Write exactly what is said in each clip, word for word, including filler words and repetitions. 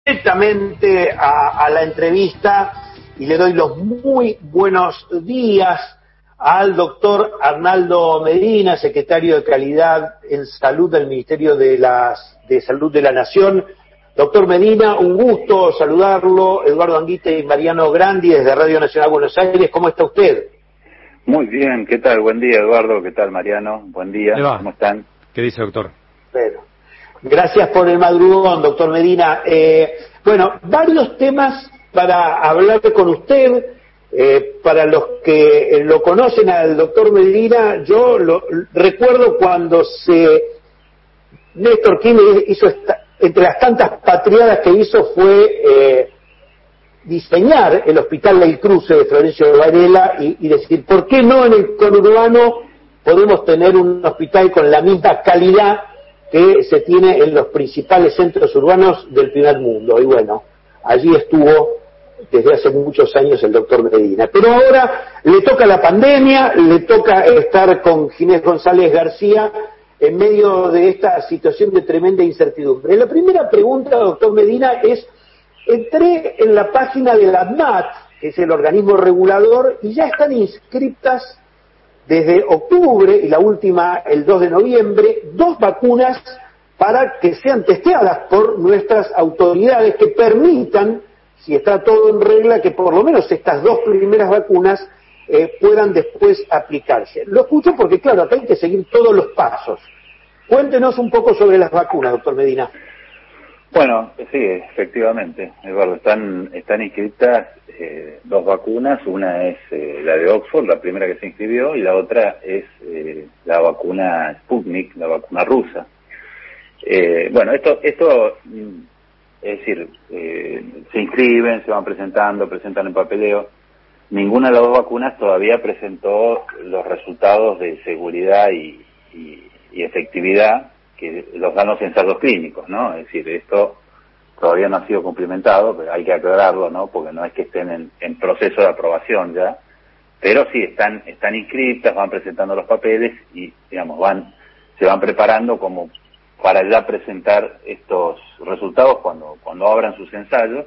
directamente a, a la entrevista y le doy los muy buenos días al doctor Arnaldo Medina, secretario de Calidad en Salud del Ministerio de, las, de Salud de la Nación. Doctor Medina, un gusto saludarlo. Eduardo Anguita y Mariano Grandi desde Radio Nacional Buenos Aires. ¿Cómo está usted? Muy bien, ¿qué tal? Buen día, Eduardo. ¿Qué tal, Mariano? Buen día. ¿Cómo están? ¿Qué dice, doctor? Bueno, gracias por el madrugón, doctor Medina. Eh, bueno, varios temas para hablar con usted. Eh, para los que lo conocen al doctor Medina, yo lo, recuerdo cuando se Néstor Kirchner hizo esta, entre las tantas patriadas que hizo fue eh, diseñar el Hospital del Cruce de Florencio Varela y, y decir, ¿por qué no en el conurbano podemos tener un hospital con la misma calidad que se tiene en los principales centros urbanos del primer mundo? Y bueno, allí estuvo desde hace muchos años el doctor Medina. Pero ahora le toca la pandemia, le toca estar con Ginés González García en medio de esta situación de tremenda incertidumbre. La primera pregunta, doctor Medina, es, entré en la página de la ANMAT, que es el organismo regulador, y ya están inscritas desde octubre, y la última el dos de noviembre, dos vacunas para que sean testeadas por nuestras autoridades que permitan, si está todo en regla, que por lo menos estas dos primeras vacunas eh, puedan después aplicarse. Lo escucho porque, claro, acá hay que seguir todos los pasos. Cuéntenos un poco sobre las vacunas, doctor Medina. Bueno, sí, efectivamente, Eduardo, están, están inscritas eh, dos vacunas. Una es eh, la de Oxford, la primera que se inscribió, y la otra es eh, la vacuna Sputnik, la vacuna rusa. Eh, bueno, esto, esto es decir, eh, se inscriben, se van presentando, presentan el papeleo. Ninguna de las dos vacunas todavía presentó los resultados de seguridad y, y, y efectividad que los dan los ensayos clínicos, ¿no? Es decir, esto todavía no ha sido cumplimentado, pero hay que aclararlo, ¿no? Porque no es que estén en, en proceso de aprobación ya, pero sí están están inscritas, van presentando los papeles y, digamos, van se van preparando como para ya presentar estos resultados cuando cuando abran sus ensayos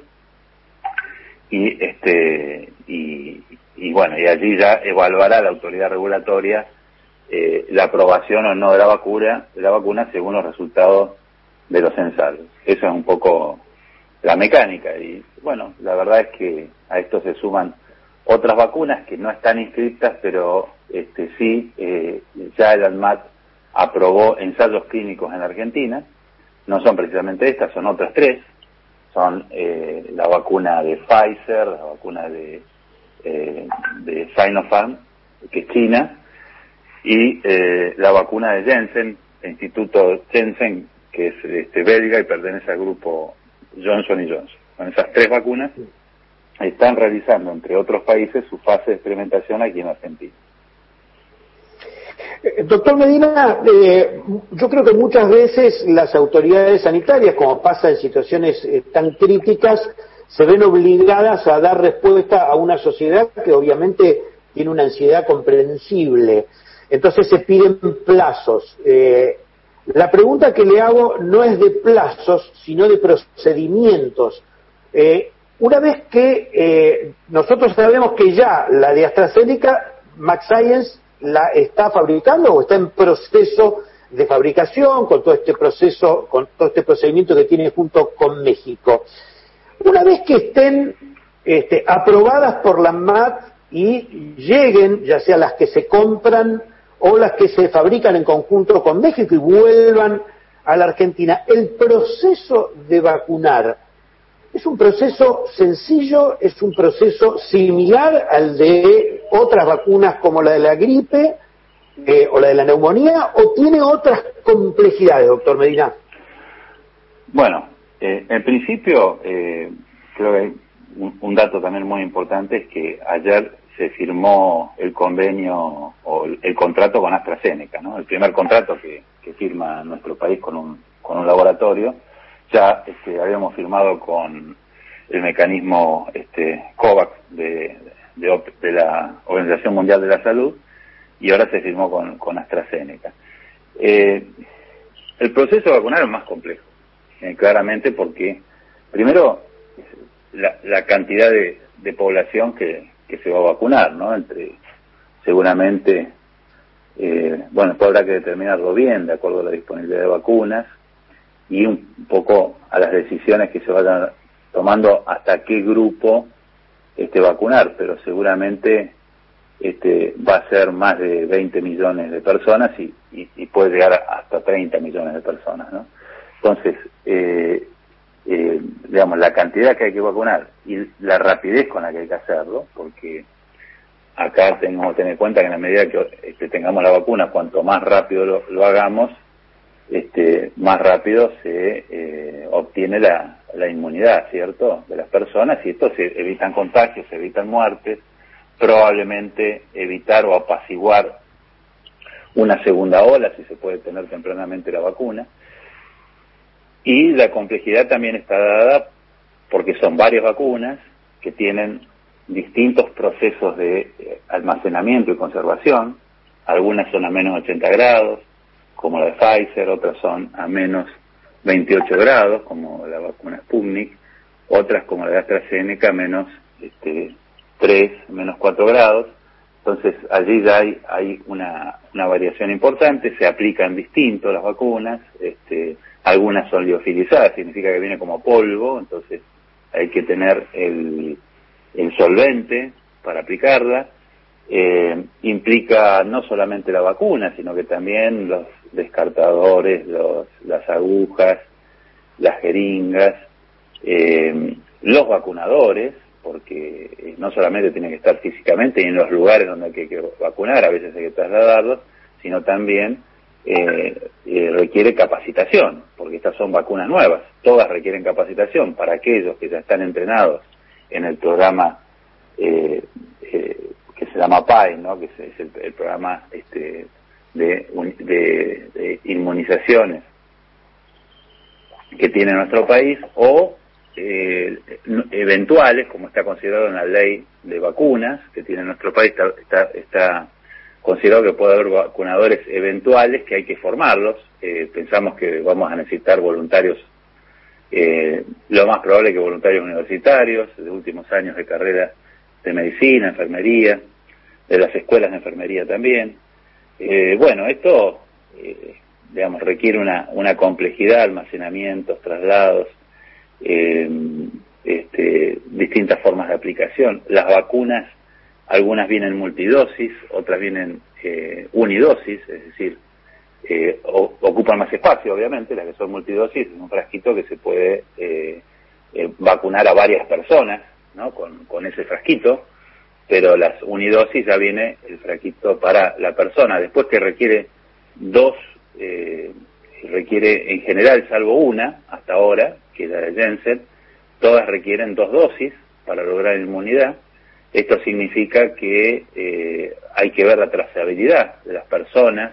y este y, y bueno, y allí ya evaluará la autoridad regulatoria eh, la aprobación o no de la vacuna de la vacuna según los resultados de los ensayos. Eso es un poco la mecánica y bueno, la verdad es que a esto se suman otras vacunas que no están inscritas, pero este sí eh, ya el ANMAT aprobó ensayos clínicos en Argentina. No son precisamente estas, son otras tres. Son eh, la vacuna de Pfizer, la vacuna de, eh, de Sinopharm, que es China, y eh, la vacuna de Janssen, el Instituto Janssen, que es este, belga y pertenece al grupo Johnson y Johnson. Con esas tres vacunas están realizando, entre otros países, su fase de experimentación aquí en Argentina. Doctor Medina, eh, yo creo que muchas veces las autoridades sanitarias, como pasa en situaciones eh, tan críticas, se ven obligadas a dar respuesta a una sociedad que obviamente tiene una ansiedad comprensible. Entonces se piden plazos. Eh, la pregunta que le hago no es de plazos, sino de procedimientos. Eh, una vez que eh, nosotros sabemos que ya la de AstraZeneca, Max Science, la está fabricando o está en proceso de fabricación con todo este proceso, con todo este procedimiento que tiene junto con México. Una vez que estén este, aprobadas por la ANMAT y lleguen, ya sea las que se compran o las que se fabrican en conjunto con México y vuelvan a la Argentina, el proceso de vacunar es un proceso sencillo, es un proceso similar al de otras vacunas como la de la gripe eh, o la de la neumonía, o tiene otras complejidades, doctor Medina. Bueno, eh, en principio eh, creo que un, un dato también muy importante es que ayer se firmó el convenio o el, el contrato con AstraZeneca, ¿no? El primer contrato que, que firma nuestro país con un con un laboratorio. Ya este, habíamos firmado con el mecanismo este, COVAX de, de, de la Organización Mundial de la Salud y ahora se firmó con, con AstraZeneca. Eh, el proceso vacunal es más complejo, eh, claramente porque primero, la, la cantidad de, de población que, que se va a vacunar, ¿no? Entre, seguramente, eh, bueno, esto habrá que determinarlo bien, de acuerdo a la disponibilidad de vacunas, y un poco a las decisiones que se vayan tomando hasta qué grupo este vacunar, pero seguramente este va a ser más de veinte millones de personas y, y, y puede llegar hasta treinta millones de personas, ¿no? Entonces, eh, eh, digamos, la cantidad que hay que vacunar y la rapidez con la que hay que hacerlo, porque acá tenemos que tener en cuenta que en la medida que este, tengamos la vacuna, cuanto más rápido lo, lo hagamos, este, más rápido se eh, obtiene la, la inmunidad, ¿cierto?, de las personas, y esto se evitan contagios, se evitan muertes, probablemente evitar o apaciguar una segunda ola si se puede tener tempranamente la vacuna. Y la complejidad también está dada porque son varias vacunas que tienen distintos procesos de almacenamiento y conservación. Algunas son a menos ochenta grados, como la de Pfizer, otras son a menos veintiocho grados, como la vacuna Sputnik, otras como la de AstraZeneca, menos este, tres, menos cuatro grados. Entonces allí ya hay, hay una, una variación importante, se aplican distinto las vacunas, este, algunas son liofilizadas, significa que viene como polvo, entonces hay que tener el, el solvente para aplicarla. Eh, implica no solamente la vacuna, sino que también los descartadores, los, las agujas, las jeringas, eh, los vacunadores, porque no solamente tienen que estar físicamente y en los lugares donde hay que, que vacunar, a veces hay que trasladarlos, sino también eh, eh, requiere capacitación, porque estas son vacunas nuevas, todas requieren capacitación para aquellos que ya están entrenados en el programa eh, eh, que se llama P A E, ¿no?, que es, es el, el programa este, de, de, de inmunizaciones que tiene nuestro país, o eh, eventuales, como está considerado en la ley de vacunas que tiene nuestro país, está, está, está considerado que puede haber vacunadores eventuales que hay que formarlos. Eh, pensamos que vamos a necesitar voluntarios, eh, lo más probable que voluntarios universitarios, de últimos años de carrera de medicina, enfermería, de las escuelas de enfermería también. Eh, bueno, esto, eh, digamos, requiere una, una complejidad, almacenamientos, traslados, eh, este, distintas formas de aplicación. Las vacunas, algunas vienen multidosis, otras vienen eh, unidosis, es decir, eh, o, ocupan más espacio, obviamente. Las que son multidosis es un frasquito que se puede eh, eh, vacunar a varias personas, ¿no?, con, con ese frasquito, pero las unidosis ya viene el frasquito para la persona. Después que requiere dos, eh, requiere en general, salvo una, hasta ahora, que es la de Janssen, todas requieren dos dosis para lograr inmunidad. Esto significa que eh, hay que ver la trazabilidad de las personas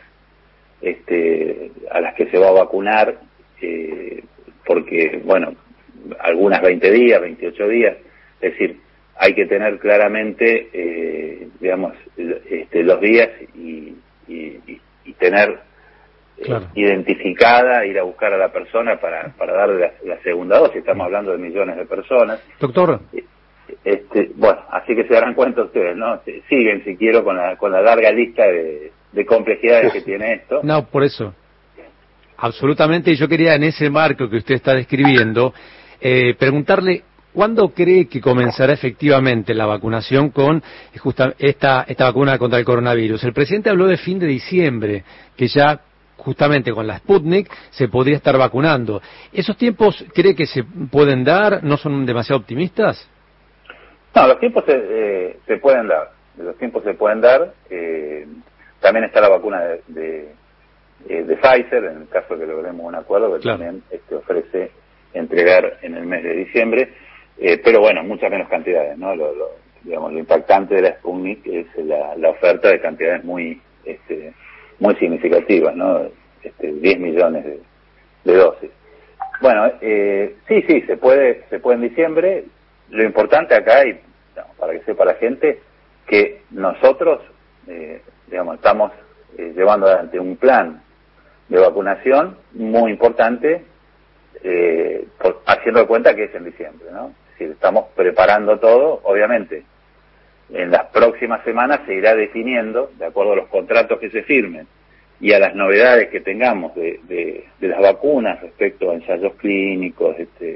este, a las que se va a vacunar, eh, porque, bueno, algunas veinte días, veintiocho días, es decir, hay que tener claramente, eh, digamos, este, los días y, y, y tener eh, claro. identificada, ir a buscar a la persona para, para darle la, la segunda dosis. Estamos hablando de millones de personas. Doctor. Este, bueno, así que se darán cuenta ustedes, ¿no? Siguen, si quiero, con la, con la larga lista de, de complejidades que tiene esto. No, por eso. Absolutamente, y yo quería, en ese marco que usted está describiendo, eh, preguntarle, ¿cuándo cree que comenzará efectivamente la vacunación con justa, esta, esta vacuna contra el coronavirus? El presidente habló de fin de diciembre, que ya justamente con la Sputnik se podría estar vacunando. ¿Esos tiempos cree que se pueden dar? ¿No son demasiado optimistas? No, los tiempos se, eh, se pueden dar. Los tiempos se pueden dar. Eh, también está la vacuna de, de, de Pfizer, en el caso de que logremos un acuerdo, que claro. también este, ofrece entregar en el mes de diciembre. Eh, pero bueno, muchas menos cantidades, ¿no? Lo, lo, digamos, lo impactante de la Sputnik es la, la oferta de cantidades muy este, muy significativas, ¿no? Este, diez millones de, de dosis. Bueno, eh, sí, sí, se puede, se puede en diciembre. Lo importante acá, y digamos, para que sepa la gente, que nosotros, eh, digamos, estamos eh, llevando adelante un plan de vacunación muy importante, eh, por, haciendo de cuenta que es en diciembre, ¿no? Es decir, estamos preparando todo, obviamente. En las próximas semanas se irá definiendo, de acuerdo a los contratos que se firmen y a las novedades que tengamos de, de, de las vacunas respecto a ensayos clínicos, este,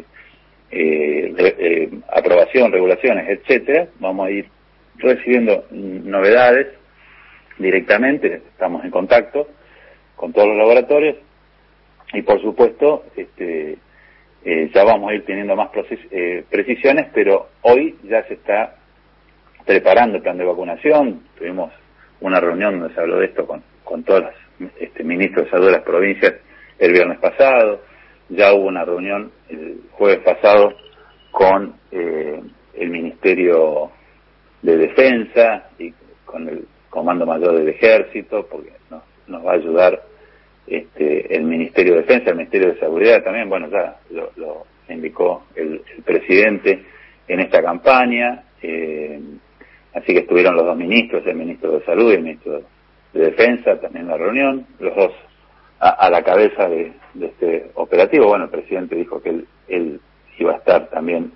eh, re, eh, aprobación, regulaciones, etcétera, vamos a ir recibiendo novedades directamente, estamos en contacto con todos los laboratorios y por supuesto este, eh, ya vamos a ir teniendo más proces, eh, precisiones, pero hoy ya se está preparando el plan de vacunación. Tuvimos una reunión donde se habló de esto con, con todos los este, ministros de salud de las provincias el viernes pasado. Ya hubo una reunión el jueves pasado con eh, el Ministerio de Defensa y con el Comando Mayor del Ejército, porque nos, nos va a ayudar este, el Ministerio de Defensa, el Ministerio de Seguridad también. Bueno, ya lo, lo indicó el, el presidente en esta campaña. Eh, Así que estuvieron los dos ministros, el ministro de Salud y el ministro de Defensa, también en la reunión, los dos a, a la cabeza de, de este operativo. Bueno, el presidente dijo que él, él iba a estar también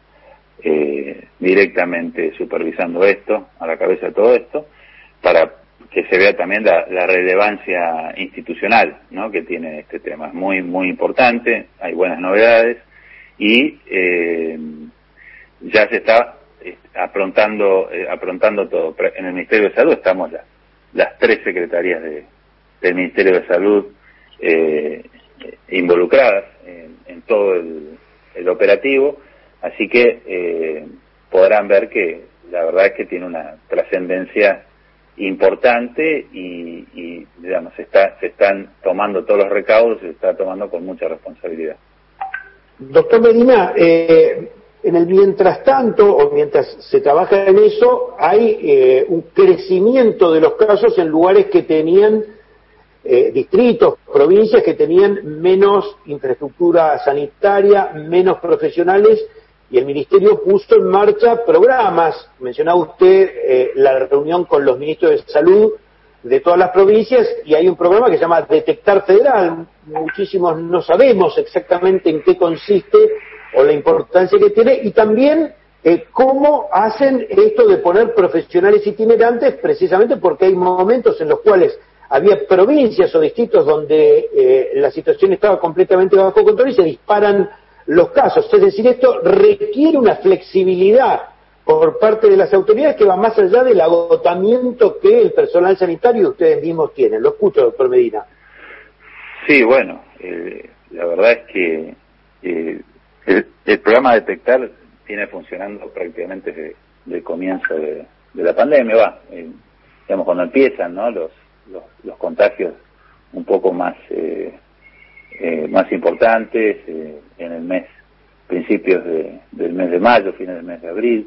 eh, directamente supervisando esto, a la cabeza de todo esto, para que se vea también la, la relevancia institucional, ¿no?, que tiene este tema. Es muy, muy importante, hay buenas novedades y eh, ya se está aprontando eh, aprontando todo. En el Ministerio de Salud estamos ya las tres secretarías de, del Ministerio de Salud eh, involucradas en, en todo el, el operativo, así que eh, podrán ver que la verdad es que tiene una trascendencia importante y, y digamos se está se están tomando todos los recaudos, se está tomando con mucha responsabilidad. Doctor Medina, eh, en el mientras tanto, o mientras se trabaja en eso, hay eh, un crecimiento de los casos en lugares que tenían, eh, distritos, provincias que tenían menos infraestructura sanitaria, menos profesionales, y el Ministerio puso en marcha programas. Mencionaba usted eh, la reunión con los ministros de Salud de todas las provincias, y hay un programa que se llama Detectar Federal. Muchísimos no sabemos exactamente en qué consiste o la importancia que tiene, y también eh, cómo hacen esto de poner profesionales itinerantes, precisamente porque hay momentos en los cuales había provincias o distritos donde eh, la situación estaba completamente bajo control y se disparan los casos. Es decir, esto requiere una flexibilidad por parte de las autoridades que va más allá del agotamiento que el personal sanitario y ustedes mismos tienen. Lo escucho, doctor Medina. Sí, bueno, eh, la verdad es que eh, El, el programa Detectar viene funcionando prácticamente desde el comienzo de, de la pandemia, va, eh, digamos cuando empiezan, ¿no?, los, los, los contagios un poco más eh, eh, más importantes eh, en el mes, principios de, del mes de mayo, fines del mes de abril,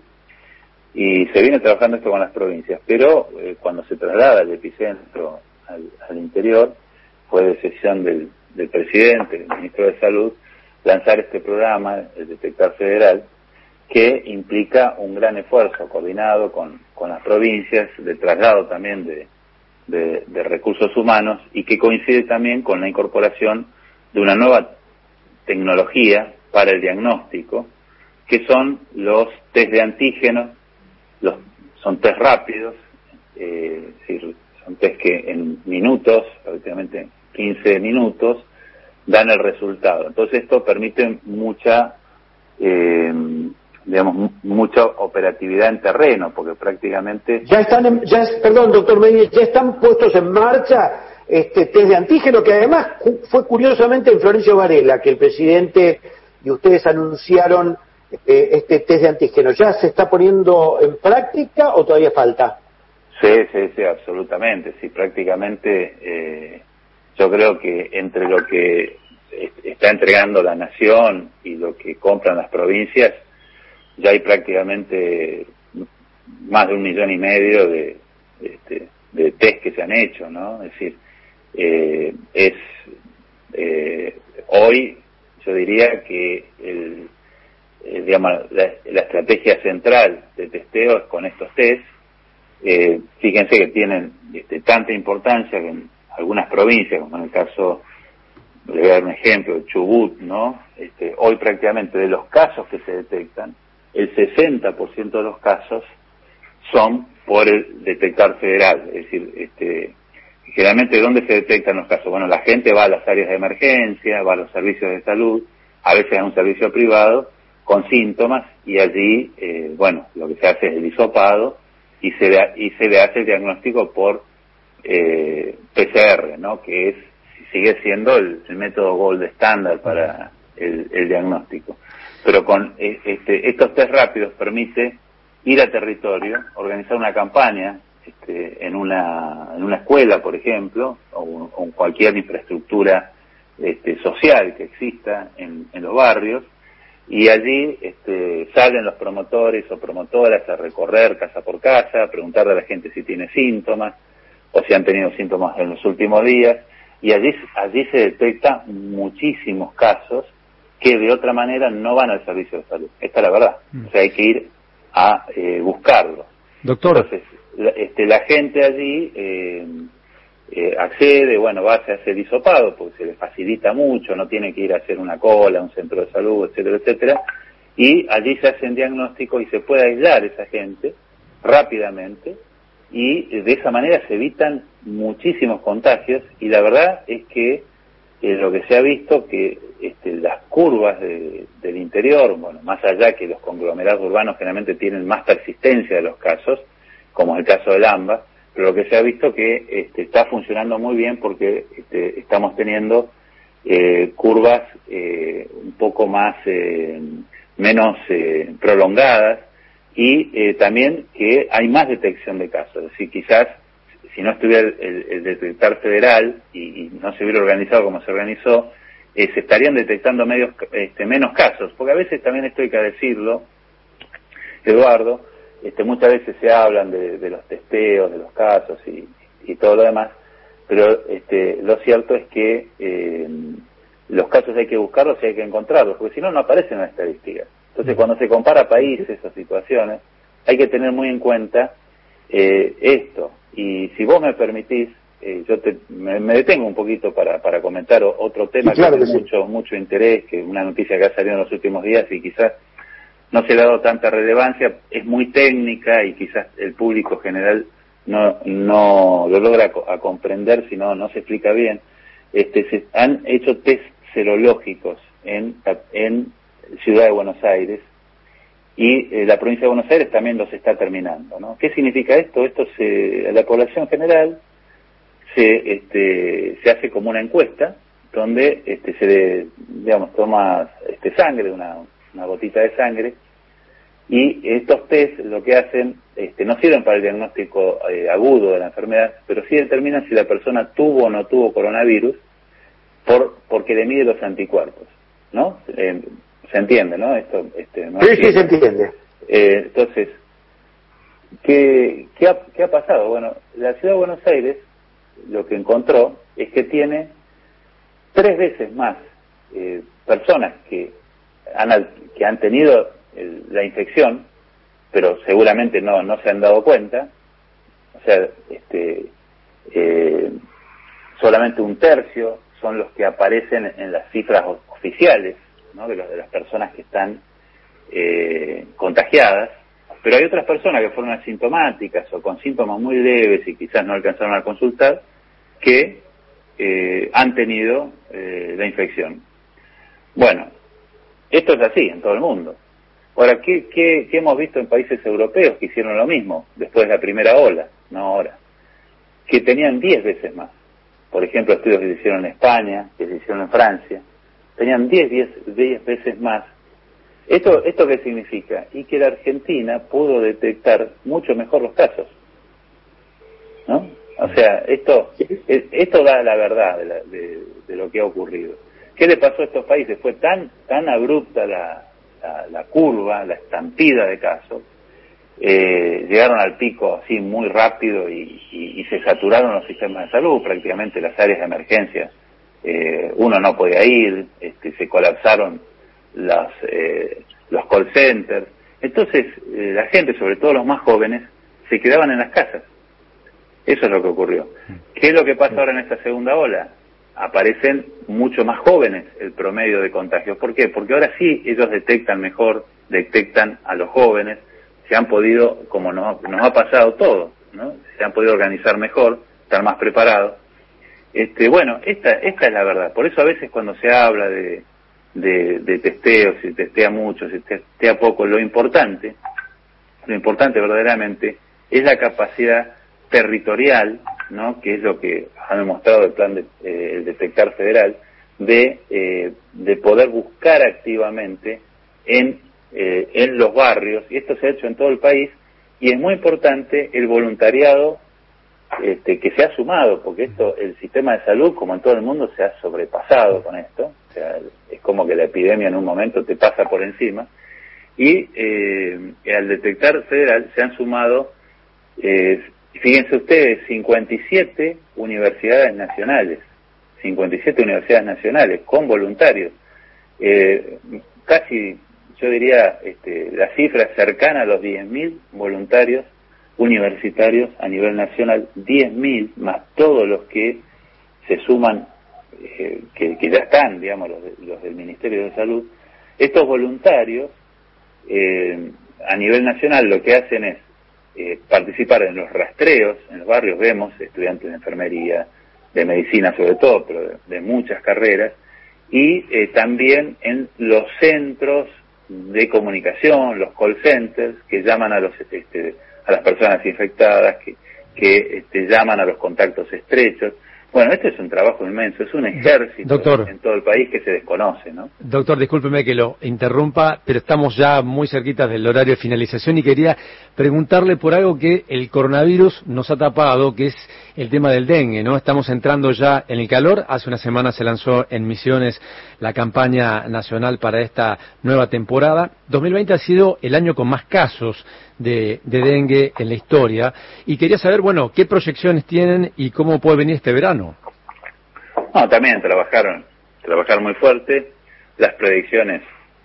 y se viene trabajando esto con las provincias, pero eh, cuando se traslada el epicentro al, al interior, fue decisión del, del presidente, del ministro de Salud, lanzar este programa, el Detectar Federal, que implica un gran esfuerzo coordinado con, con las provincias, de traslado también de, de, de recursos humanos, y que coincide también con la incorporación de una nueva tecnología para el diagnóstico, que son los test de antígenos. Los, son test rápidos, eh, es decir, son test que en minutos, prácticamente quince minutos, dan el resultado. Entonces esto permite mucha, eh, digamos, mucha operatividad en terreno, porque prácticamente... Ya están, en, ya, perdón, doctor Medina, ya están puestos en marcha este test de antígeno, que además fue curiosamente en Florencio Varela, que el presidente y ustedes anunciaron eh, este test de antígeno. ¿Ya se está poniendo en práctica o todavía falta? Sí, sí, sí, absolutamente. Sí, prácticamente eh, yo creo que entre lo que está entregando la nación y lo que compran las provincias, ya hay prácticamente más de un millón y medio de, de, de test que se han hecho, ¿no? Es decir, eh, es eh, hoy yo diría que el, eh, digamos, la, la estrategia central de testeo es con estos test. Eh, fíjense que tienen este, tanta importancia que en algunas provincias, como en el caso le voy a dar un ejemplo, Chubut, ¿no? Este, hoy prácticamente de los casos que se detectan, el sesenta por ciento de los casos son por el detectar federal, es decir, este, generalmente ¿dónde se detectan los casos? Bueno, la gente va a las áreas de emergencia, va a los servicios de salud, a veces a un servicio privado, con síntomas, y allí, eh, bueno, lo que se hace es el hisopado, y se le, y se le hace el diagnóstico por eh, P C R, ¿no? Que es, sigue siendo el, el método gold estándar para el, el diagnóstico. Pero con este, estos test rápidos permite ir a territorio, organizar una campaña este, en una en una escuela, por ejemplo, o, o en cualquier infraestructura este, social que exista en, en los barrios, y allí este, salen los promotores o promotoras a recorrer casa por casa, a preguntarle a la gente si tiene síntomas o si han tenido síntomas en los últimos días, y allí allí se detectan muchísimos casos que de otra manera no van al servicio de salud. Esta es la verdad. O sea, hay que ir a eh, buscarlos. Doctor. Entonces, la, este, la gente allí eh, eh, accede, bueno, va a hacer el hisopado porque se le facilita mucho, no tiene que ir a hacer una cola, a un centro de salud, etcétera, etcétera, y allí se hacen diagnósticos y se puede aislar esa gente rápidamente, y de esa manera se evitan muchísimos contagios, y la verdad es que eh, lo que se ha visto que este, las curvas de, del interior, bueno, más allá que los conglomerados urbanos generalmente tienen más persistencia de los casos, como es el caso del AMBA, pero lo que se ha visto que este, está funcionando muy bien porque este, estamos teniendo eh, curvas eh, un poco más, eh, menos eh, prolongadas, y eh, también que hay más detección de casos. Es decir, quizás si no estuviera el, el, el detectar federal y, y no se hubiera organizado como se organizó, eh, se estarían detectando medios, este, menos casos, porque a veces también esto hay que decirlo, Eduardo, este, muchas veces se hablan de, de los testeos, de los casos y, y todo lo demás, pero este, lo cierto es que eh, los casos hay que buscarlos y hay que encontrarlos, porque si no, no aparecen en la estadística. Entonces, cuando se compara países o situaciones, hay que tener muy en cuenta eh, esto. Y si vos me permitís, eh, yo te, me, me detengo un poquito para, para comentar o, otro tema sí, claro que tiene que mucho, sí. mucho interés, que una noticia que ha salido en los últimos días y quizás no se le ha dado tanta relevancia, es muy técnica y quizás el público general no no lo logra a, a comprender si no, no se explica bien. Este, se han hecho test serológicos en, en Ciudad de Buenos Aires, y eh, la provincia de Buenos Aires también los está terminando, ¿no? ¿Qué significa esto? Esto se, a la población general se este, se hace como una encuesta donde este, se digamos toma este sangre, una, una gotita de sangre, y estos test lo que hacen este, no sirven para el diagnóstico eh, agudo de la enfermedad, pero sí determinan si la persona tuvo o no tuvo coronavirus por porque le mide los anticuerpos, ¿no? Eh, se entiende, ¿no? Esto, este, no sí, sí, se entiende. Eh, entonces, ¿qué, qué, ha, ¿qué ha pasado? Bueno, la Ciudad de Buenos Aires lo que encontró es que tiene tres veces más eh, personas que han, que han tenido el, la infección, pero seguramente no, no se han dado cuenta. O sea, este, eh, solamente un tercio son los que aparecen en las cifras oficiales, ¿no? de, los, de las personas que están eh, contagiadas, pero hay otras personas que fueron asintomáticas o con síntomas muy leves y quizás no alcanzaron a consultar, que eh, han tenido eh, la infección. Bueno, esto es así en todo el mundo. Ahora, ¿qué, qué, qué hemos visto en países europeos que hicieron lo mismo después de la primera ola, no ahora? Que tenían diez veces más. Por ejemplo, estudios que se hicieron en España, que se hicieron en Francia, tenían diez veces más. ¿Esto, ¿Esto qué significa? Y que la Argentina pudo detectar mucho mejor los casos, ¿no? O sea, esto esto da la verdad de, la, de, de lo que ha ocurrido. ¿Qué le pasó a estos países? Fue tan tan abrupta la, la, la curva, la estampida de casos, eh, llegaron al pico así muy rápido y, y, y se saturaron los sistemas de salud, prácticamente las áreas de emergencia. Eh, uno no podía ir, este, se colapsaron las, eh, los call centers. Entonces, eh, la gente, sobre todo los más jóvenes, se quedaban en las casas. Eso es lo que ocurrió. ¿Qué es lo que pasa ahora en esta segunda ola? aparecen mucho más jóvenes el promedio de contagios. ¿Por qué? Porque ahora sí ellos detectan mejor, detectan a los jóvenes, se han podido, como nos, nos ha pasado todo, ¿no? Se han podido organizar mejor, estar más preparados. Este, bueno, esta, esta es la verdad. Por eso a veces cuando se habla de, de, de testeo, si testea mucho, si testea poco, lo importante, lo importante verdaderamente es la capacidad territorial, ¿no? Que es lo que ha demostrado el plan de, eh, el Detectar Federal, de, eh, de poder buscar activamente en, eh, en los barrios, y esto se ha hecho en todo el país, y es muy importante el voluntariado este, que se ha sumado, porque esto, el sistema de salud, como en todo el mundo, se ha sobrepasado con esto, o sea, es como que la epidemia en un momento te pasa por encima, y eh, al Detectar Federal se han sumado, eh, fíjense ustedes, cincuenta y siete universidades nacionales, cincuenta y siete universidades nacionales con voluntarios, eh, casi, yo diría, este, la cifra cercana a los diez mil voluntarios universitarios a nivel nacional, diez mil más todos los que se suman, eh, que, que ya están, digamos, los, de, los del Ministerio de Salud. Estos voluntarios, eh, a nivel nacional, lo que hacen es eh, participar en los rastreos, en los barrios vemos estudiantes de enfermería, de medicina sobre todo, pero de, de muchas carreras, y eh, también en los centros de comunicación, los call centers, que llaman a los este, a las personas infectadas, que, que este, llaman a los contactos estrechos. Bueno, este es un trabajo inmenso, es un ejército Doctor, en todo el país que se desconoce, ¿no? Doctor, discúlpeme que lo interrumpa, pero estamos ya muy cerquitas del horario de finalización y quería preguntarle por algo que el coronavirus nos ha tapado, que es el tema del dengue, ¿no? Estamos entrando ya en el calor, hace una semana se lanzó en Misiones la campaña nacional para esta nueva temporada. dos mil veinte ha sido el año con más casos de, de dengue en la historia y quería saber, bueno, qué proyecciones tienen y cómo puede venir este verano. No, también trabajaron, trabajaron muy fuerte. Las predicciones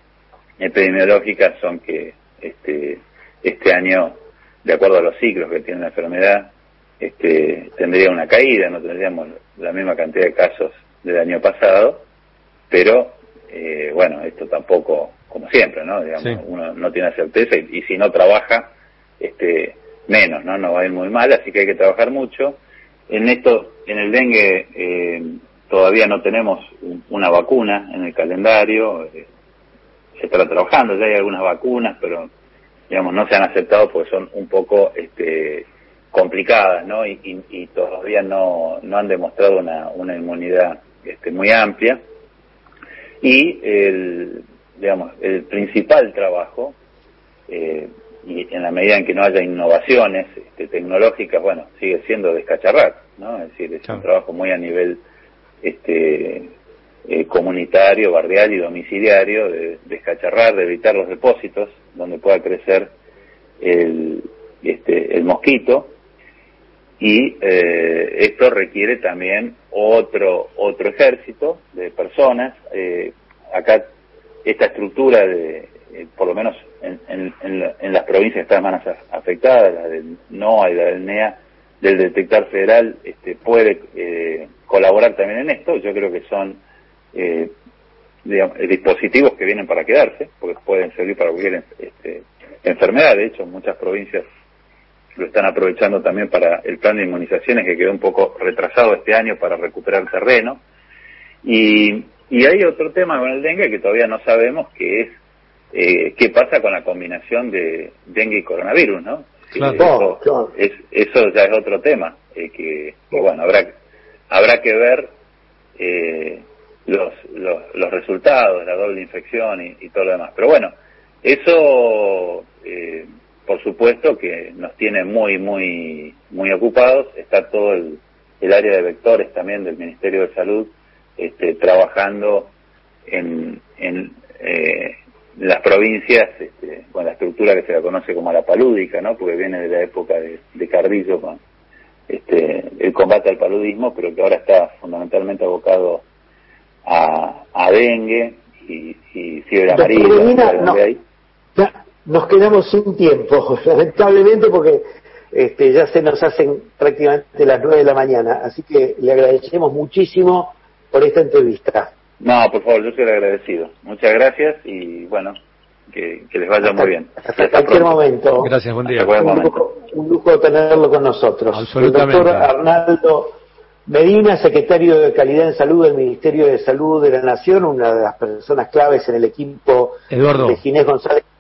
epidemiológicas son que este, este año, de acuerdo a los ciclos que tiene la enfermedad, este, tendría una caída, no tendríamos la misma cantidad de casos del año pasado, pero eh, bueno, esto tampoco, como siempre, ¿no? Digamos, sí. Uno no tiene certeza y, y si no trabaja, este, menos, ¿no? No va a ir muy mal, así que hay que trabajar mucho. En esto, en el dengue, eh, todavía no tenemos una vacuna en el calendario, eh, se está trabajando, ya hay algunas vacunas, pero digamos no se han aceptado porque son un poco este, complicadas, ¿no? Y, y, y todavía no, no han demostrado una, una inmunidad este, muy amplia. Y el, digamos, el principal trabajo, eh, y en la medida en que no haya innovaciones este, tecnológicas, bueno, sigue siendo descacharrar, ¿no? Es decir, es claro. Un trabajo muy a nivel este eh, comunitario, barrial y domiciliario, de descacharrar, de evitar los depósitos donde pueda crecer el, este, el mosquito, y eh, esto requiere también otro otro ejército de personas. Eh, acá esta estructura de eh, por lo menos en, en, en, la, en las provincias que están más afectadas, la del NOA y la del N E A, del Detectar Federal, este, puede eh, colaborar también en esto. Yo creo que son eh, digamos, dispositivos que vienen para quedarse, porque pueden servir para cualquier este, enfermedad. De hecho, muchas provincias lo están aprovechando también para el plan de inmunizaciones, que quedó un poco retrasado este año para recuperar terreno. Y, y hay otro tema con el dengue que todavía no sabemos, que es eh, qué pasa con la combinación de dengue y coronavirus, ¿no? Claro, eso, claro. Es, eso ya es otro tema, eh, que, que bueno, habrá habrá que ver eh, los, los los resultados, la doble infección y, y todo lo demás. Pero bueno, eso eh, por supuesto que nos tiene muy, muy, muy ocupados. Está todo el, el área de vectores también del Ministerio de Salud, este, trabajando en, en eh, las provincias, este, con la estructura que se la conoce como la palúdica, ¿no? Porque viene de la época de, de Carrillo con este, el combate al paludismo, pero que ahora está fundamentalmente abocado a, a dengue y, y fiebre amarilla. No, ya nos quedamos sin tiempo, lamentablemente, porque este, ya se nos hacen prácticamente las nueve de la mañana, así que le agradecemos muchísimo por esta entrevista. No, por favor, yo soy el agradecido. Muchas gracias y bueno, que, que les vaya hasta, muy bien. Hasta, hasta cualquier pronto. momento. Gracias, buen día. Un lujo, un lujo tenerlo con nosotros. Absolutamente. El doctor Arnaldo Medina, secretario de Calidad en Salud del Ministerio de Salud de la Nación, una de las personas claves en el equipo Eduardo. de Ginés González